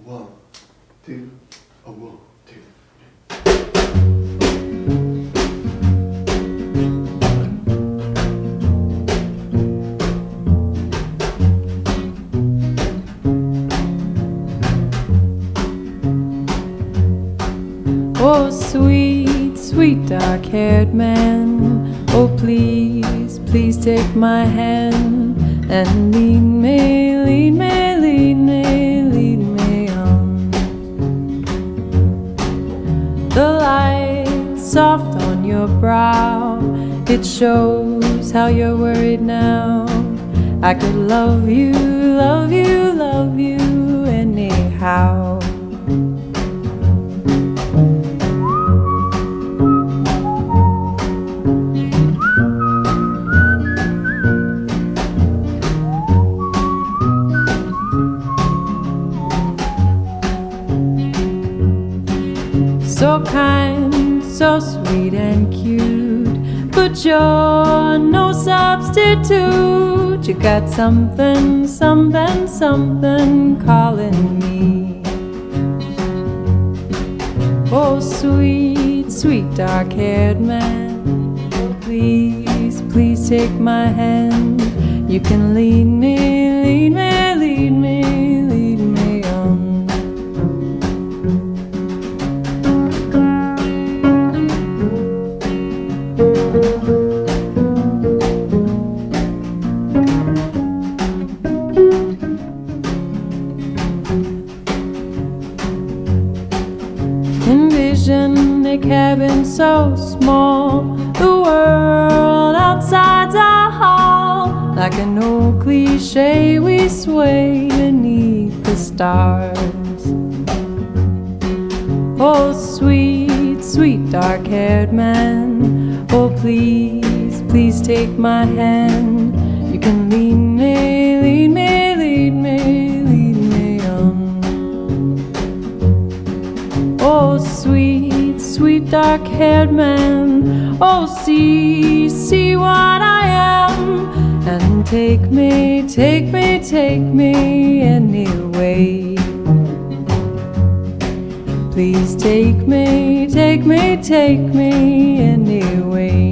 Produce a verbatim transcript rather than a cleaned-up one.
one, two, a one, two. Oh, sweet, sweet dark-haired man, oh, please, please take my hand and lead me, lead me, lead me, lead me on. The light soft on your brow, it shows how you're worried now. I could love you, love you, love you anyhow. So kind, so sweet and cute, but you're no substitute. You got something, something, something calling me. Oh, sweet, sweet dark-haired man, oh, please, please take my hand. You can lead me, lead me, lead me, lead me on. Envision a cabin so small, the world outside's our hall. Like an old cliche, we sway beneath the stars. Oh, sweet, sweet dark-haired man, oh, please, please take my hand. You can lead me, lead me, lead me, lead me on. Oh, sweet, sweet dark-haired man, oh, see, see what I am, and take me, take me, take me anyway. Please take me, take me, take me anyway.